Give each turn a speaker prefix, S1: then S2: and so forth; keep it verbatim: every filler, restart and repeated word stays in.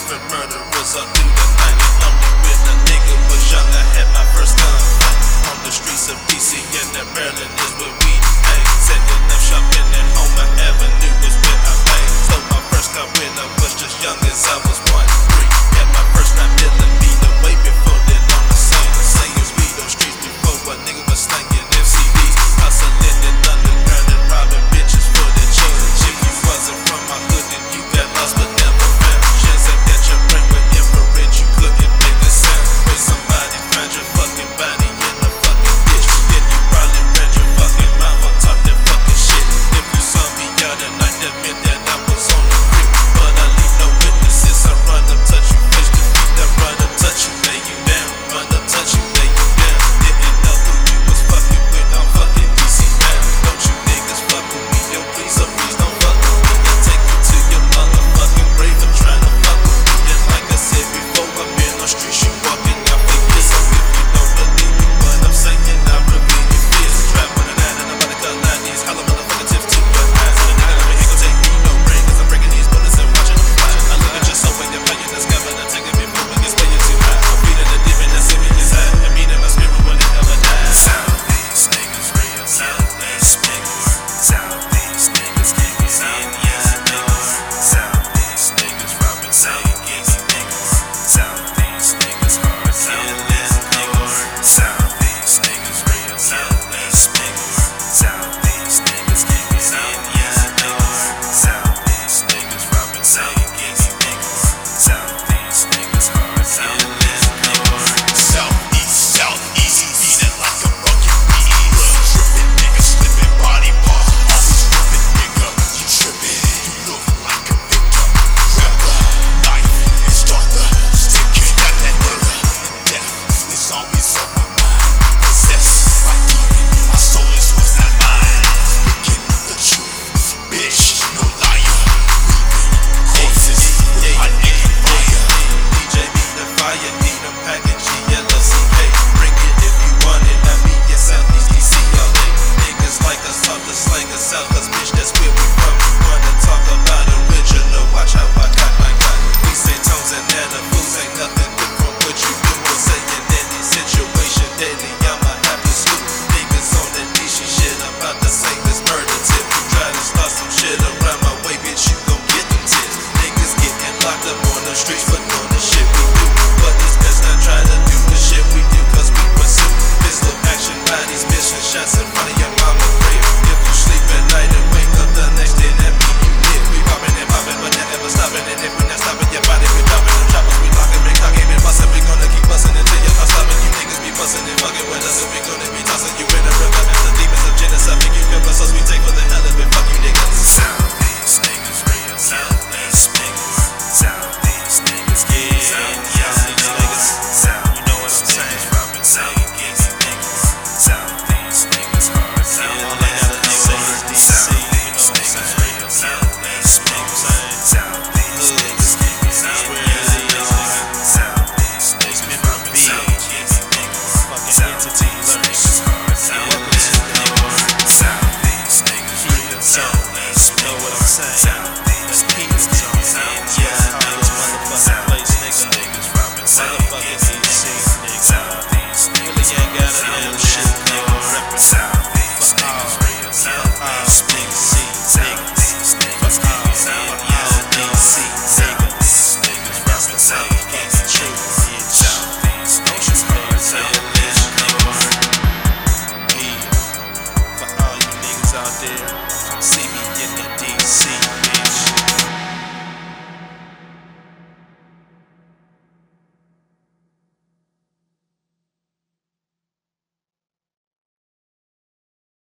S1: different murderers all through the night. Only when a nigga was young, I had my first gun. On the streets of D C and the Maryland is where we hang. Setting up shop in that Homer Avenue is where I bang. Stole my first car when I was just young as I was one.